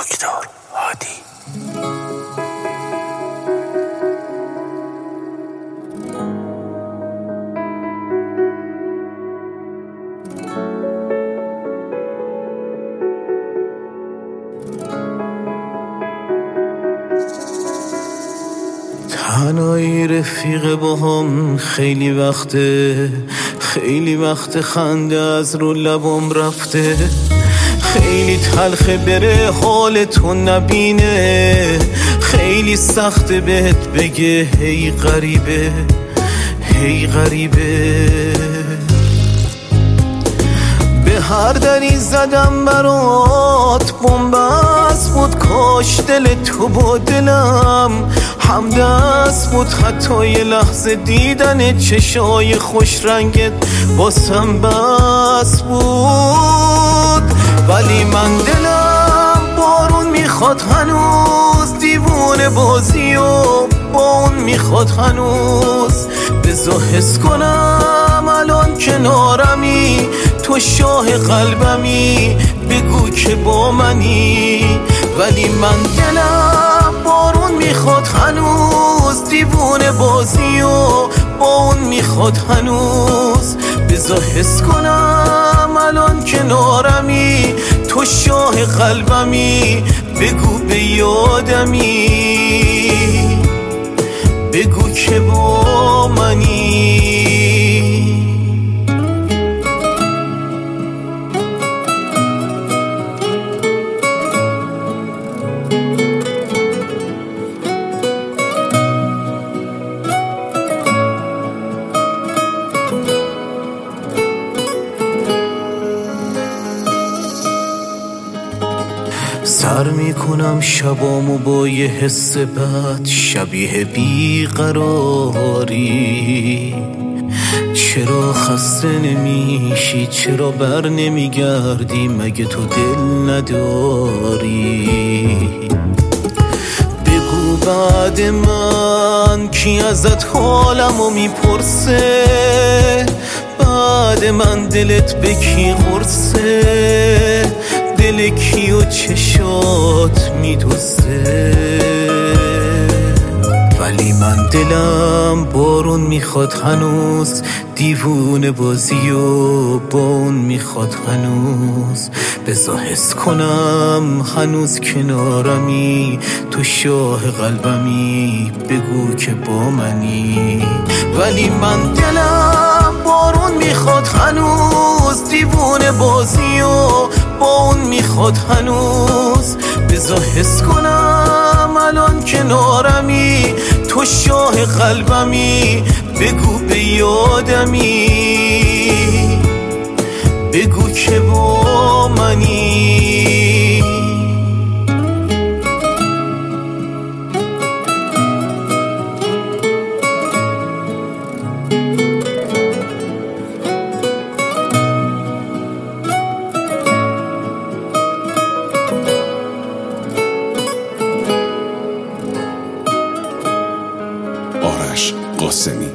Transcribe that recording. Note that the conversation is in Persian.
دکتر هادی. تنهایی رفیق با هم خیلی وقته خنده از رو لبم رفته، خیلی تلخه بره حالتون نبینه، خیلی سخته بهت بگه هی غریبه هی غریبه. به هر دری زدم برات بنبست بود، کاش دل تو با دلم همدست بود، حتی یه لحظه دیدن چشای خوش رنگت باسم بس بود. ولی من دلم بارون میخواد هنوز، دیوونه بازی و با اون میخواد هنوز. بذار حس کنم الان کنارمی، تو شاه قلبمی، بگو که با منی. ولی من دلم بارون میخواد هنوز، دیوونه بازی و با اون میخواد هنوز. بذار حس کنم الان کنارمی، تو شاه قلبمی، بگو به یادمی، بگو که با منی. سر میکنم شبامو با یه حس بد، شبیه بیقراری. چرا خسته نمیشی، چرا بر نمیگردی، مگه تو دل نداری؟ بگو بعد من کی ازت حالمو میپرسه، بعد من دلت به کی قرصه، دل کی و چشات میدوزه. ولی من دلم بارون میخواد هنوز، دیوونه بازی و با اون میخواد هنوز. بذار حس کنم هنوز کنارمی، تو شاه قلبمی، بگو که با منی. ولی من دلم بارون میخواد هنوز، دیوونه بازی و با اون میخواد هنوز. بذار حس کنم الان کنارمی، تو شاه قلبمی، بگو به یادمی، بگو که با منی. آرش قاسمی.